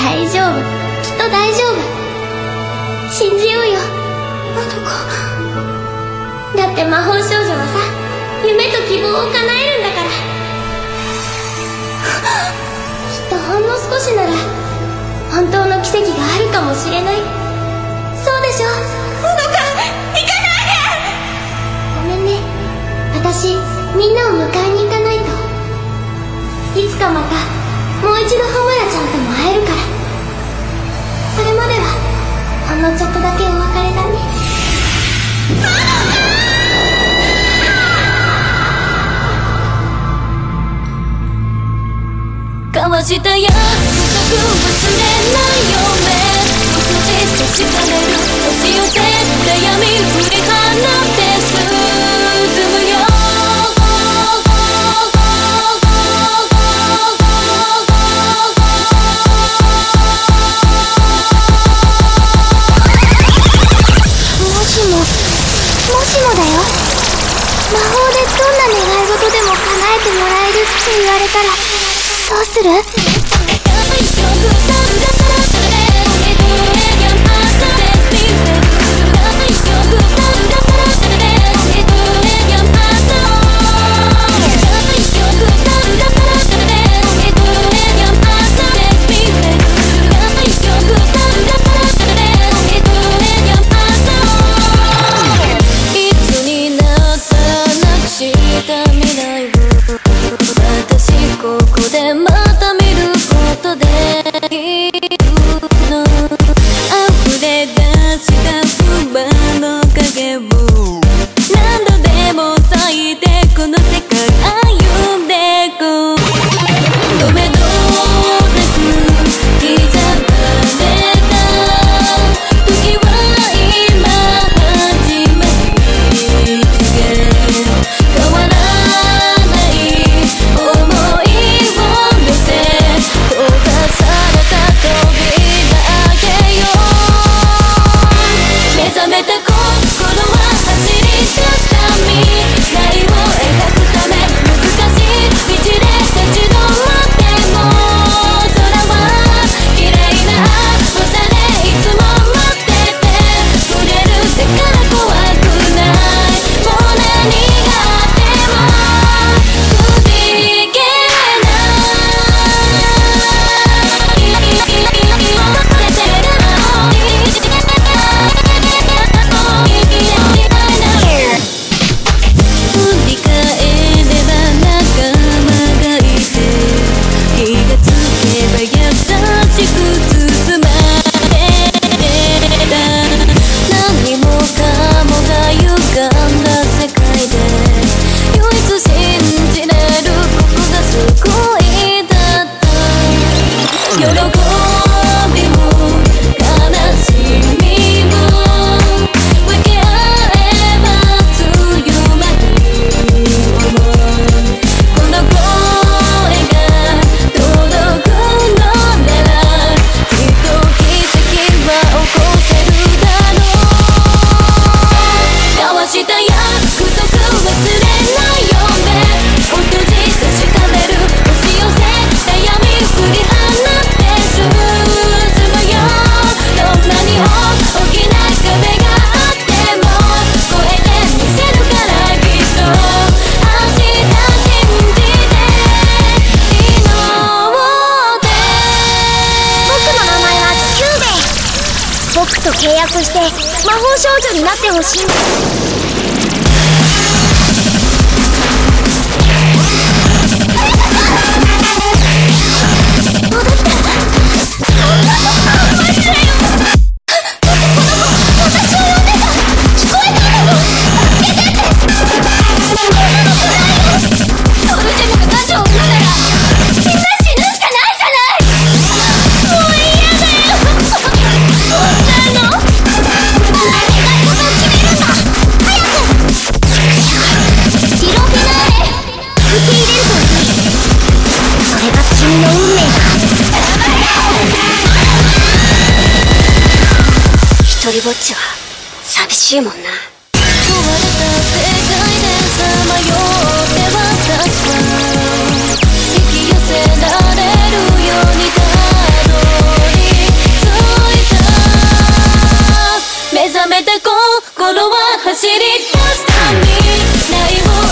大丈夫、きっと大丈夫。信じようよ、あの子。だって魔法少女はさ、夢と希望を叶えるんだから。きっとほんの少しなら本当の奇跡があるかもしれない。そうでしょ。ほのか、行かないで。ごめんね、私みんなを迎えに行かないと。いつかまたもう一度ホムラちゃんとも会えるから。それまではほんのちょっとだけお別れだね。 交わした約束忘れないよね。僕じっと近める押し寄せ悩み振り放って進むよ。 もしもだよ。魔法でどんな願い事でも叶えてもらえるって言われたらどうする？ ここでまた見ることで溢れ出した不安の影を何度でも咲いてこの世界歩んでく。止めどなく刻まれた時は今始まり変わらない想い目覚めた心は走り出した未来を描くため難しい道で立ち止まっても空は綺麗なまさでいつも待ってて触れるだから怖くないもう何があってもくじけ契約して魔法少女になってほしいんだ。戻ったマジだよ。僕この子私を呼んでた。聞こえたんだもん。助けてってそんなのくらいよ。ソウルジェムがガチャを売るならみんな死ぬしかないじゃない。もう嫌だよそんなの。一人ぼっちは寂しいもんな。 壊れた世界でさまよって私は引き寄せられるようにたどり走り出すためにないも